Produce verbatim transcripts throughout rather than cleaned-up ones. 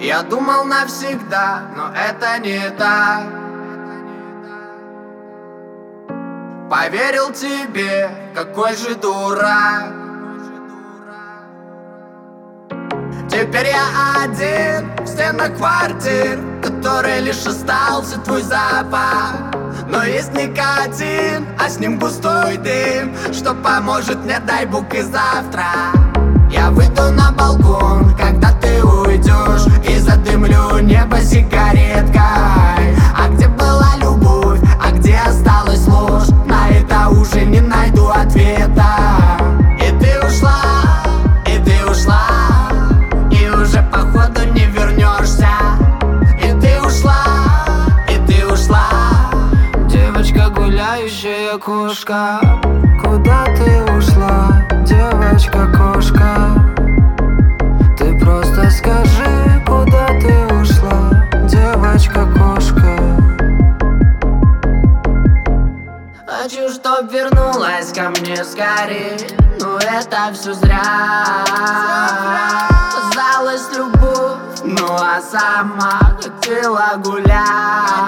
Я думал навсегда, но это не так. Поверил тебе, какой же дурак. Теперь я один в стенах квартир, в которой лишь остался твой запах. Но есть никотин, а с ним густой дым, что поможет мне, дай бог, и завтра. Я выйду на балкон, когда ты уйдешь, и задымлю небо сигареткой. А где была любовь, а где осталась ложь? На это уже не найду ответа. И ты ушла, и ты ушла, и уже походу не вернешься. И ты ушла, и ты ушла, девочка, гуляющая кошка. Куда ты ушла, девочка-кошка? Ты просто скажи, куда ты ушла, девочка-кошка? Хочу, чтоб вернулась ко мне скорее, но это все зря. Казалось любовь, ну а сама хотела гулять.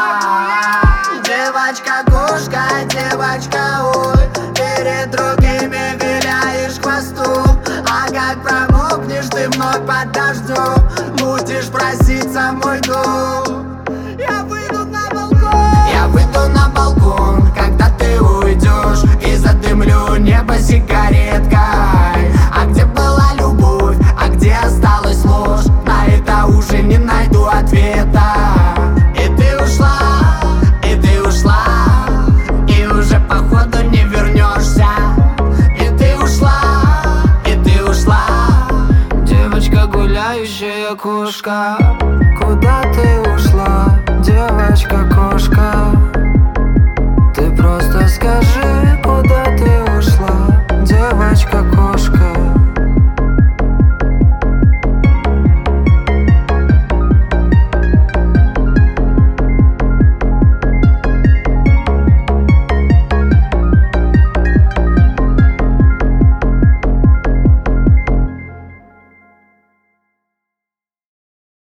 Девочка-кошка, девочка, ой, перед другими виляешь хвостом. А как промокнешь ты вновь под дождем, будешь проситься в мой дом. Я выйду на балкон, я выйду на балкон, когда ты уйдешь, и задымлю небо сигареткой. А где была любовь, а где осталась ложь? На это уже не найду ответа. И ты ушла, и ты ушла, и уже походу не вернешься. И ты ушла, и ты ушла, девочка, гуляющая кошка. Куда ты ушла, девочка-кошка? Ты просто скажи,